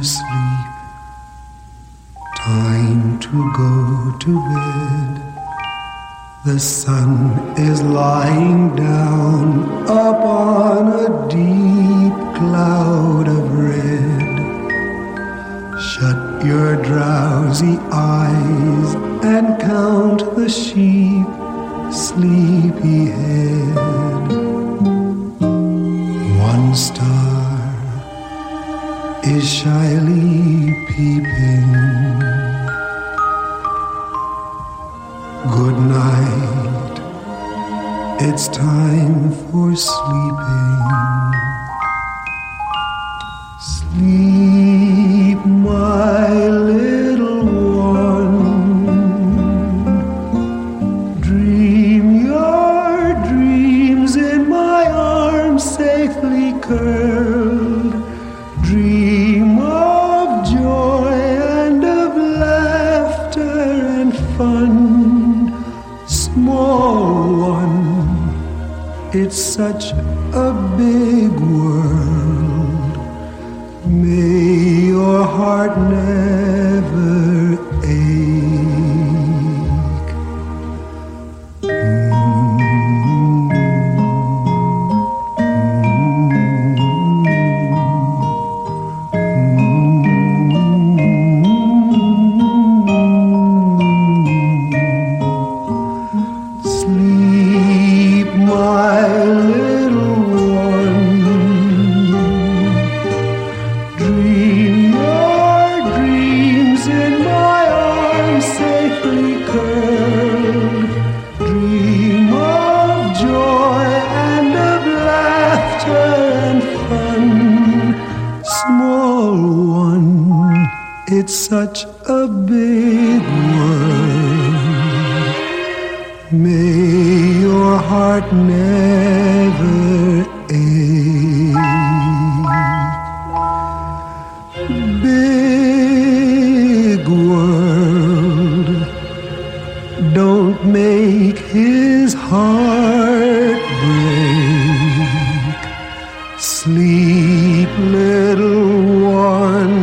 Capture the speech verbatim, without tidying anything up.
sleep. Time to go to bed. The sun is lying down upon a deep cloud of red. Shut your drowsy eyes and count the sheep, sleepyhead. One star is shyly peeping. Good night, it's time for sleeping. Sleep, my little one. Dream your dreams in my arms safely curled. Dream of joy and of laughter and fun. Small one, it's such a big world. May your heart never ache. Sleep, my little one. Dream your dreams in my arms safely curled. Dream of joy and of laughter and fun. Small one, it's such a big world. May your heart never ache. Big world, don't make his heart break. Sleep, little one.